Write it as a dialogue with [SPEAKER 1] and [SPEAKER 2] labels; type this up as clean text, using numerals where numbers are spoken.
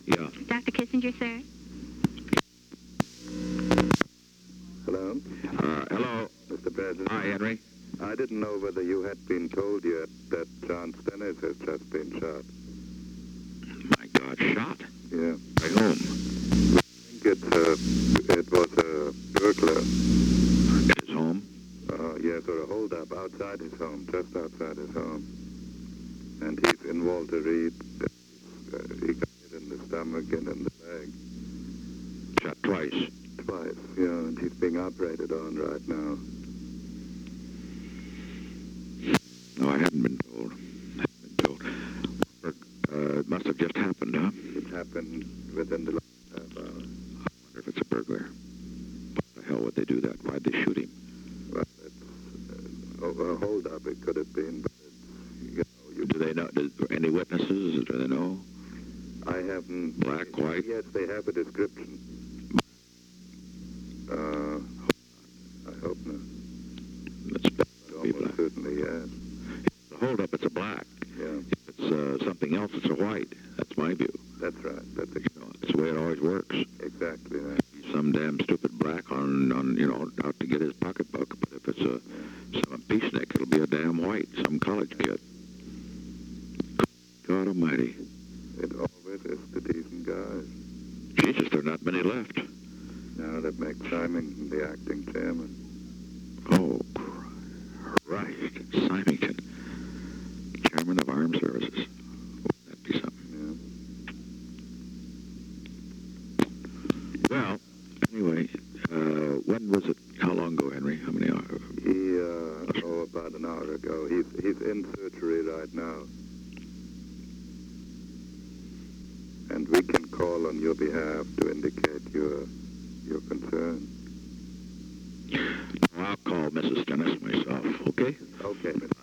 [SPEAKER 1] Yeah.
[SPEAKER 2] Dr. Kissinger, sir?
[SPEAKER 3] Hello?
[SPEAKER 1] Hello.
[SPEAKER 3] Mr. President.
[SPEAKER 1] Hi, Henry.
[SPEAKER 3] I didn't know whether you had been told yet that John Stennis has just been shot.
[SPEAKER 1] My God, shot?
[SPEAKER 3] Yeah.
[SPEAKER 1] By whom?
[SPEAKER 3] I think it was a burglar.
[SPEAKER 1] At his home?
[SPEAKER 3] Yes, or a holdup outside his home, just outside his home. And he's in Walter Reed. He got hit in the stomach and in the leg.
[SPEAKER 1] Shot twice.
[SPEAKER 3] Twice, yeah, and he's being operated on right now.
[SPEAKER 1] No, I hadn't been told. It must have just happened, huh?
[SPEAKER 3] It happened within the last half hour.
[SPEAKER 1] I wonder if it's a burglar. What the hell would they do that? Why'd they shoot him?
[SPEAKER 3] Well, it's a holdup, it could have been, but it's,
[SPEAKER 1] Do they know? Any witnesses? Do they know?
[SPEAKER 3] I haven't...
[SPEAKER 1] Black, white?
[SPEAKER 3] Yes, they have a description. I hope not.
[SPEAKER 1] It's
[SPEAKER 3] But
[SPEAKER 1] be
[SPEAKER 3] almost
[SPEAKER 1] black.
[SPEAKER 3] certainly, yes.
[SPEAKER 1] The holdup, it's a black.
[SPEAKER 3] Yeah,
[SPEAKER 1] If it's something else, it's a white. That's my view.
[SPEAKER 3] that's right. That's
[SPEAKER 1] It's the way it always works.
[SPEAKER 3] exactly right.
[SPEAKER 1] He's some damn stupid black on out to get his pocketbook. But if it's some peacenik, it'll be a damn white, some college kid. God Almighty.
[SPEAKER 3] It always is the decent guys.
[SPEAKER 1] Jesus, there are not many left.
[SPEAKER 3] Now that makes Simon the acting chairman.
[SPEAKER 1] Oh, Christ. Symington, chairman of Armed Services. Wouldn't that be something?
[SPEAKER 3] Yeah.
[SPEAKER 1] Well, anyway, when was it? How long ago, Henry? How many hours?
[SPEAKER 3] About an hour ago. He's in surgery right now. And we can call on your behalf to indicate your concern.
[SPEAKER 1] I'll call Mrs. Stennis myself, okay?
[SPEAKER 3] Okay, Mr.